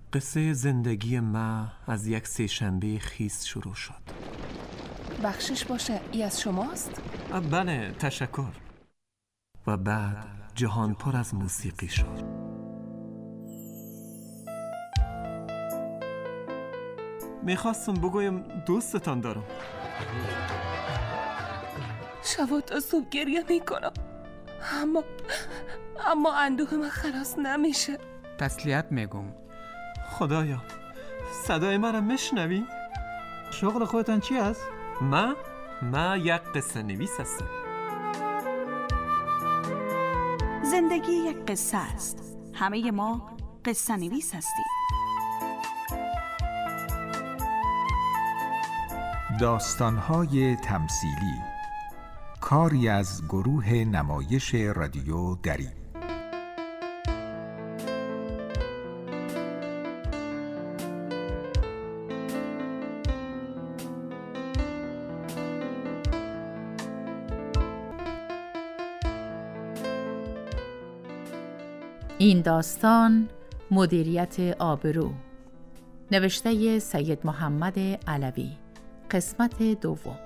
قصه زندگی ما از یک سه‌شنبه خیس شروع شد. بخشش باشه، ای از شماست؟ بله، تشکر. و بعد جهان پر از موسیقی شد. میخواستم بگویم دوستتان دارم. شب تا صبح گریه میکنم، اما اندوه من خلاص نمیشه. تسلیت میگم. خدایا، صدای من را میشنوی؟ شغل خودتان چی است؟ ما یک قصه نویس هستم. زندگی یک قصه است. همه ما قصه نویس هستیم. داستان‌های تمثیلی، کاری از گروه نمایش رادیو دری. این داستان مدیریت آبرو، نوشته سید محمد علوی، قسمت دوم.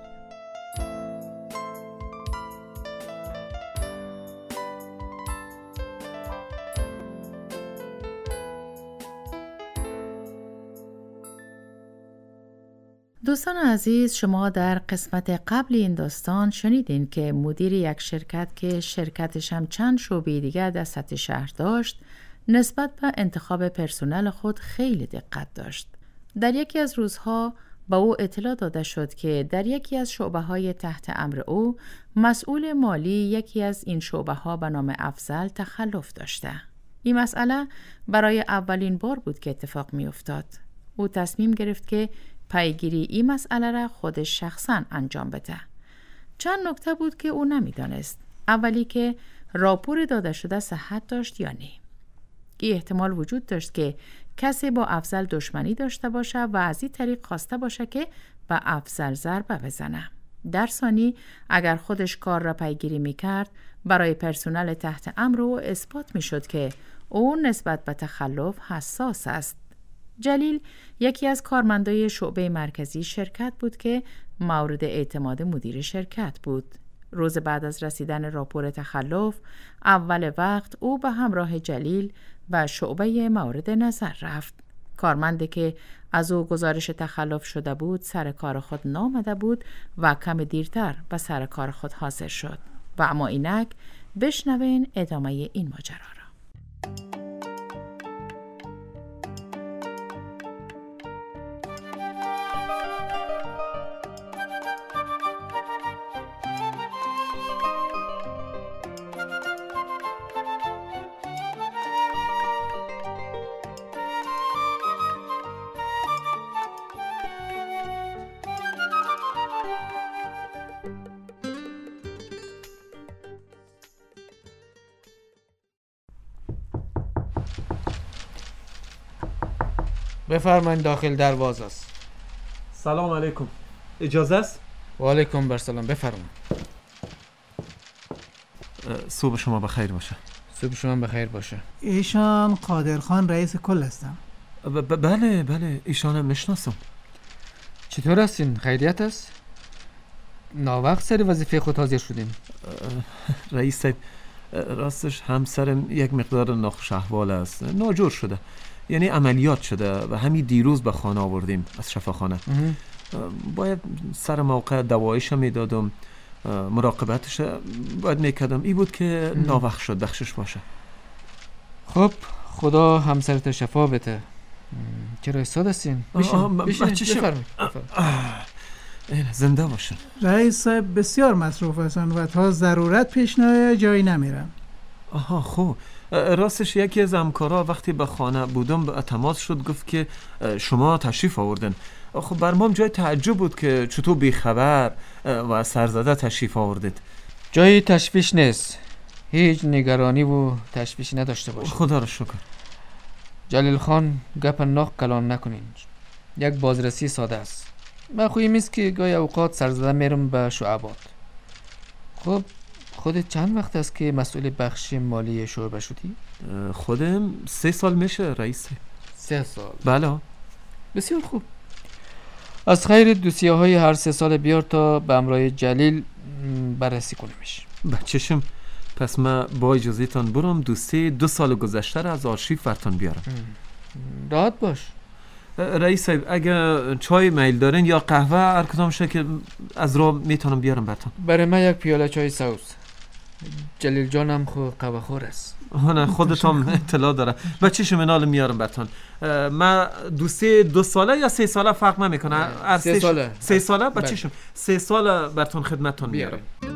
دوستان عزیز، شما در قسمت قبل این داستان شنیدین که مدیر یک شرکت که شرکتش هم چند شعبه دیگر در سطح شهر داشت، نسبت به انتخاب پرسنل خود خیلی دقت داشت. در یکی از روزها به او اطلاع داده شد که در یکی از شعبه‌های تحت امر او، مسئول مالی یکی از این شعبه‌ها به نام افضل تخلف داشته. این مسئله برای اولین بار بود که اتفاق می‌افتاد. او تصمیم گرفت که پیگیری این مسئله را خودش شخصاً انجام بده. چند نکته بود که او نمی‌دانست. اولی که راپور داده شده صحت داشت یا نه. این احتمال وجود داشت که کسی با افضل دشمنی داشته باشه و از این طریق خواسته باشه که به افضل ضربه بزنه. در ثانی اگر خودش کار را پیگیری می‌کرد، برای پرسنل تحت امر او اثبات می‌شد که او نسبت به تخلف حساس است. جلیل یکی از کارمندای شعبه مرکزی شرکت بود که مورد اعتماد مدیر شرکت بود. روز بعد از رسیدن راپور تخلف، اول وقت او به همراه جلیل به شعبه مورد نظر رفت. کارمندی که از او گزارش تخلف شده بود سر کار خود نامده بود و کم دیرتر به سر کار خود حاضر شد. و اما اینک بشنوین ادامه این ماجرا را. بفرمایید، داخل دروازه است. سلام علیکم، اجازه است؟ و علیکم برسلام، بفرمایید. صبح شما بخیر باشه. صبح شما بخیر باشه. ایشان قادرخان رئیس کل هستم. بله، ایشانم میشناسم. چطور هستین؟ خیریت است؟ ناوقت سر وظیفه خود حاضر شدین. رئیس صاحب، راستش همسرم یک مقدار ناخوش احوال است، ناجور شده، یعنی عملیات شده و همین دیروز به خانه آوردیم از شفاخانه. باید سر موقع دوایش میدادم، مراقبتش باید میکردم. این بود که ناوقت شد، بخشش باشه. خب خدا همسرت شفا بده. چرا ایستاد هستین؟ بفرمایید. زنده باشن. رئیس صاحب بسیار مصروف هستن و تا ضرورت پیش نیاید جایی نمیرن. آها خوب. راستش یکی از همکارا وقتی به خانه بودم به تماس شد، گفت که شما تشریف آوردن. خب بر ما جای تعجب بود که چطور بیخبر و سرزده تشریف آوردید. جای تشویش نیست، هیچ نگرانی و تشویشی نداشته باشید. خدا را شکر. جلیل خان، گپ ناق کلان نکنین. یک بازرسی ساده است. من خویم است که گاهی اوقات سرزده میرم به شعبات. خب خودت چند وقت است که مسئول بخش مالی شعبه شدی؟ خودم 3 سال میشه رئیس. 3 سال. بله. بسیار خوب. از خیر دوسیه های هر 3 سال بیار تا به همراه جلیل بررسی کنیمش. بچشم. پس من با اجازهتان برم دوسیه 2 سال گذشته را از آرشیو براتان بیارم. راحت باش. رئیس صاحب اگه چای میل دارین یا قهوه هر کدام که از راه میتونم بیارم براتون. برای من 1 پیاله چای سبز. جلیل جانم خو قهوه خور است. نه خودت هم اطلاع داره. بچه‌ش منال میارم براتون. من دوستی 2 ساله یا 3 ساله فرق نمیکنه. 3 ساله. 3 ساله بچه‌ش 3 ساله براتون خدمتتون میارم.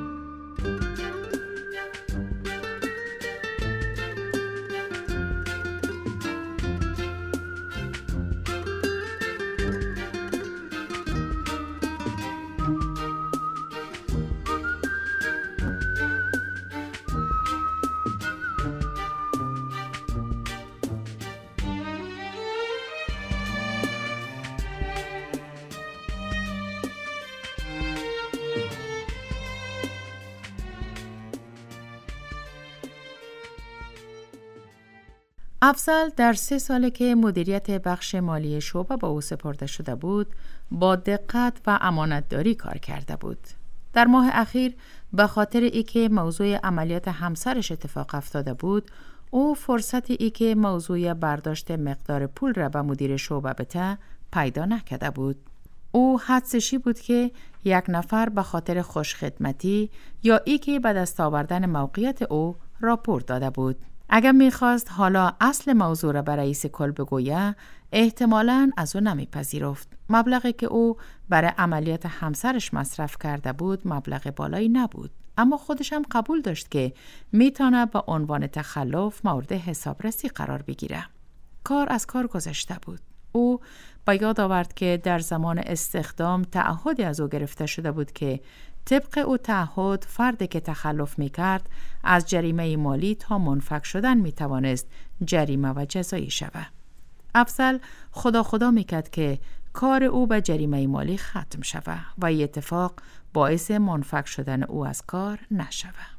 افضل در 3 ساله که مدیریت بخش مالی شعبه به او سپرده شده بود با دقت و امانتداری کار کرده بود. در ماه اخیر به خاطر اینکه موضوع عملیات همسرش اتفاق افتاده بود، او فرصتی اینکه موضوع برداشت مقدار پول را به مدیر شعبه بده پیدا نکرده بود. او حدسشی بود که 1 نفر به خاطر خوشخدمتی یا اینکه به دست آوردن موقعیت او راپور داده بود. اگر میخواست حالا اصل موضوع را به رئیس کل بگویه، احتمالاً از او نمیپذیرفت. مبلغی که او برای عملیات همسرش مصرف کرده بود مبلغ بالایی نبود، اما خودش هم قبول داشت که میتونه به عنوان تخلف مورد حسابرسی قرار بگیره. کار از کار گذشته بود. او با یاد آورد که در زمان استخدام تعهدی از او گرفته شده بود که طبق او تعهد فردی که تخلف میکرد از جریمه مالی تا منفک شدن میتوانست جریمه و جزایی شود. افضل خدا میکرد که کار او به جریمه مالی ختم شود و این اتفاق باعث منفک شدن او از کار نشود.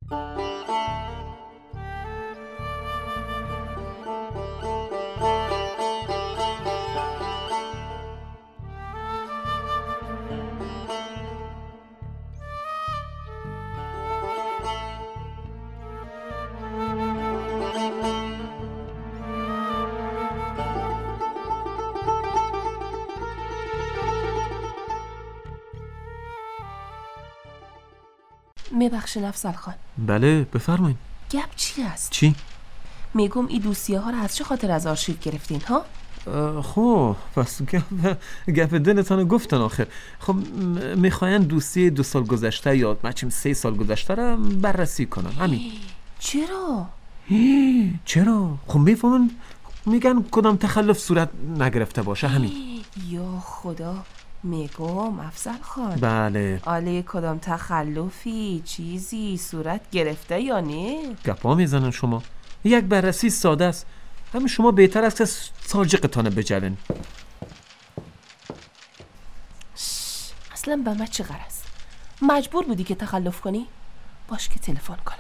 میبخشین افضل خان. بله بفرمایید. گپ چی است؟ چی؟ میگم این دوسیه ها را از چه خاطر از آرشیو گرفتین ها؟ خب پس گپ دلتان گفتن آخر. خب میخواین دوسیه 2 سال گذشته یا مچم 3 سال گذشته را بررسی کنم. همین. چرا؟ چرا؟ خب میفهمن میگن کدام تخلف صورت نگرفته باشه. همین. یا خدا، میگم افضل خان. بله. آله کدام تخلفی چیزی صورت گرفته یا نه؟ گپا میزنن شما. یک بررسی ساده است. همین شما بهتر است که ساجقتانه بجلن. اصلا به من چه غرض؟ مجبور بودی که تخلف کنی؟ باش که تلفن کنم.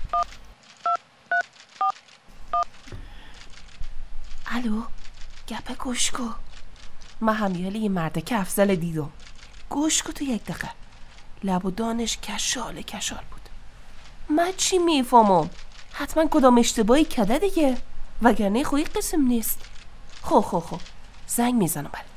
الو، گپ گوش کو. من همیالی یه مرده که افضل دیدم. گوش کو تو 1 دقیقه. لب و دانش کشال بود. من چی میفهمم؟ حتما کدام اشتباهی کده دیگه، وگرنه خوی قسم نیست. خب زنگ میزنم برات.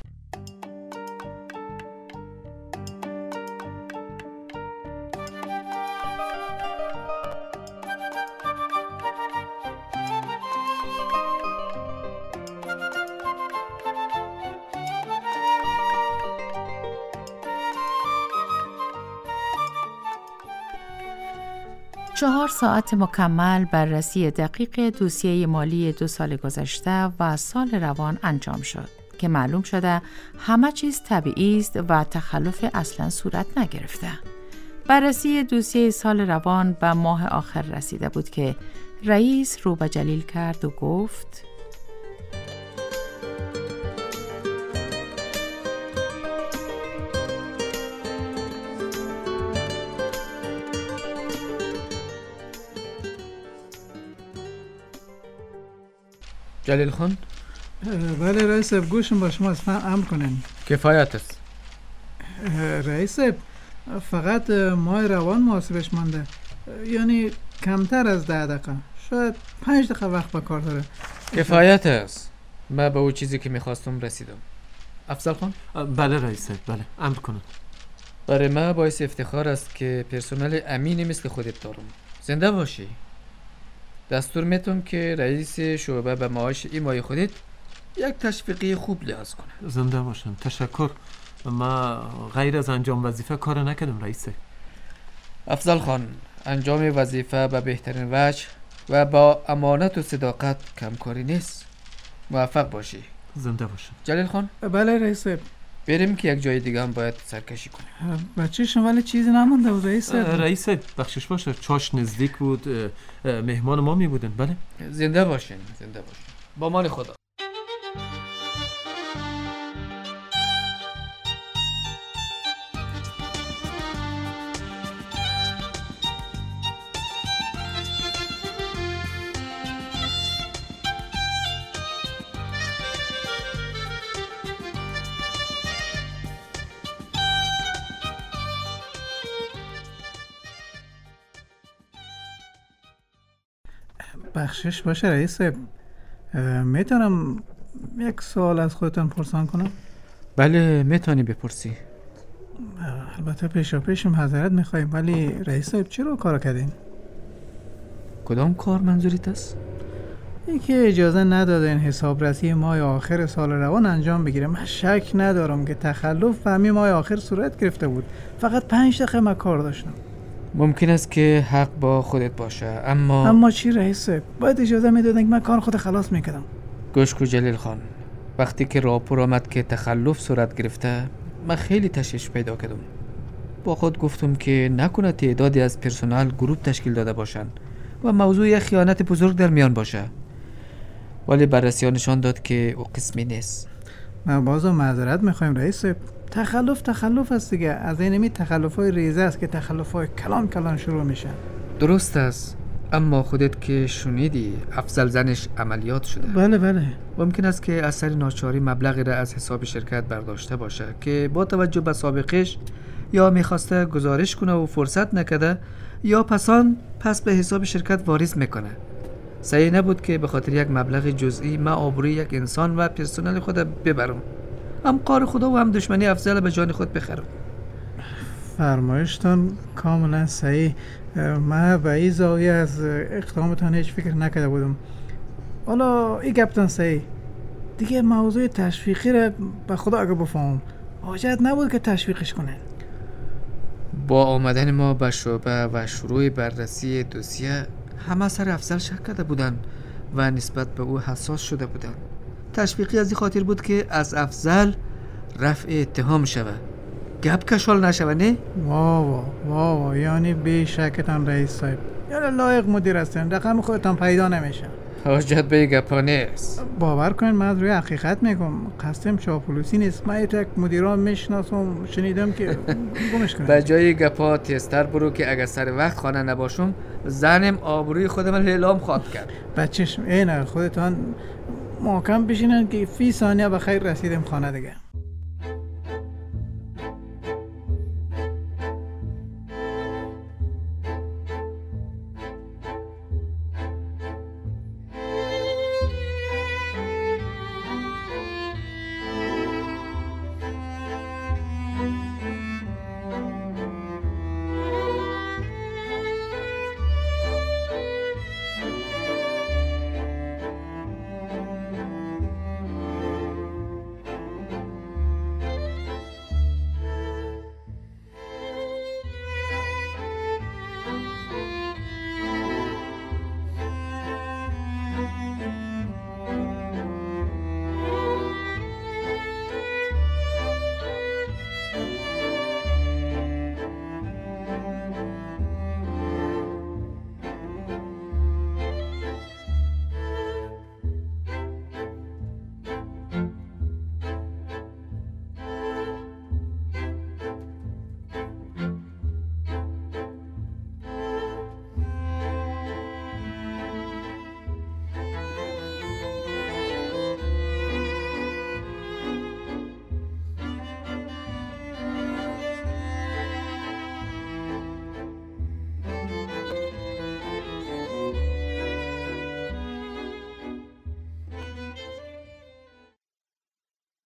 چهار ساعت مکمل بررسی دقیق دوسیه مالی 2 سال گذشته و سال روان انجام شد که معلوم شده همه چیز طبیعی است و تخلف اصلا صورت نگرفته. بررسی دوسیه سال روان به ماه آخر رسیده بود که رئیس رو به جلیل کرد و گفت: جلیل خان، بله رئیس صاحب، گوشم با شما از امر کنین. کفایت است. رئیس صاحب، فقط ماه روان محاسبش مانده، یعنی کمتر از 10 دقیقه، شاید 5 دقیقه وقت به کار داره. کفایت است. من به اون چیزی که میخواستم رسیدم. افضل خان؟ بله رئیس صاحب، بله امر کنید. برای من باعث افتخار است که پرسنل امینی مثل خودت دارم. زنده باشی. دستور میتونم که رئیس شعبه به معاش این ماه خودت یک تشویقی خوب لحاظ کنه. زنده باشم. تشکر. ما غیر از انجام وظیفه کار نکردم رئیس صاحب. افضل خان، انجام وظیفه به بهترین وجه و با امانت و صداقت کمکاری نیست. موفق باشی. زنده باشم. جلیل خان؟ بله رئیس صاحب. بریم که یک جای دیگه هم باید سرکشی کنیم. بچه‌شون ولی چیزی نمونده بود رئیس صاحب. رئیس صاحب بخشش باشه، چاش نزدیک بود، مهمان ما می بودن. بله زنده باشین. زنده باشین. با مان خدا. بخشش باشه رئیس صاحب، میتونم یک سوال از خودتان پرسان کنم؟ بله میتونی بپرسی. البته پیشا پیشم حضرت میخوایم، ولی رئیس صاحب چرا کار کردین؟ کدام کار منظوریت است؟ این که اجازه ندادین حسابرسی ماه آخر سال روان انجام بگیره. من شک ندارم که تخلف به همین ماه آخر صورت گرفته بود. فقط 5 دقیقه من کار داشتم. ممکن است که حق با خودت باشه، اما چی رئیس صاحب؟ باید اجازه میدادن که من کار خود خلاص میکردم. گوش کو جلیل خان، وقتی که راپور آمد که تخلف صورت گرفته، من خیلی تشویش پیدا کردم. با خود گفتم که نکنه تعدادی از پرسنل گروه تشکیل داده باشند و موضوع خیانت بزرگ در میان باشه. ولی بررسی نشان داد که او قسمی نیست. ما بازم معذرت میخوایم رئیس صاحب. تخلف است دیگه. از این تخلف‌های ریزه است که تخلف‌های کلان شروع میشن. درست است، اما خودت که شنیدی افضل زنش عملیات شده. بله. ممکن است که اثر ناچاری مبلغی را از حساب شرکت برداشته باشه که با توجه به سابقش یا میخواسته گزارش کنه و فرصت نکده، یا پس به حساب شرکت واریز میکنه. صحیح نبود که به خاطر یک مبلغ جزئی من آبروی یک انسان و پرسنل خود ببرم. هم کار خدا و هم دشمنی افضل به جان خود بخرم. فرمایشتان کاملا صحیح. من به این زاویه از اقدامتان هیچ فکر نکرده بودم. حالا این گپتان صحیح. دیگه موضوع تشویقی را به خدا اگه بفهم، حاجت نبود که تشویقش کنن. با آمدن ما به شعبه و شروع بررسی دوسیه، همه سر افضل شک کرده بودن و نسبت به او حساس شده بودن. تشویقی از این خاطر بود که از افضل رفع اتهام شوه، گپ کشال نشوه. نه؟ وا یعنی بی شکتان رئیس صاحب، یعنی لایق مدیر هستن، رقم خودتان پیدا نمیشه. حاجت به گپا نیست. باور کنین من از روی حقیقت میگم، قصدم چاپلوسی نیست. من یک مدیران میشناسم، شنیدم که گمش کنم. به جای گپا تیزتر برو که اگر سر وقت خانه نباشم زنم آبروی خودم لیلام خواد کرد. بچه‌ش اینه، خودتان محکم بشینن که فی ثانیه به خیر رسیدم خانه دیگه.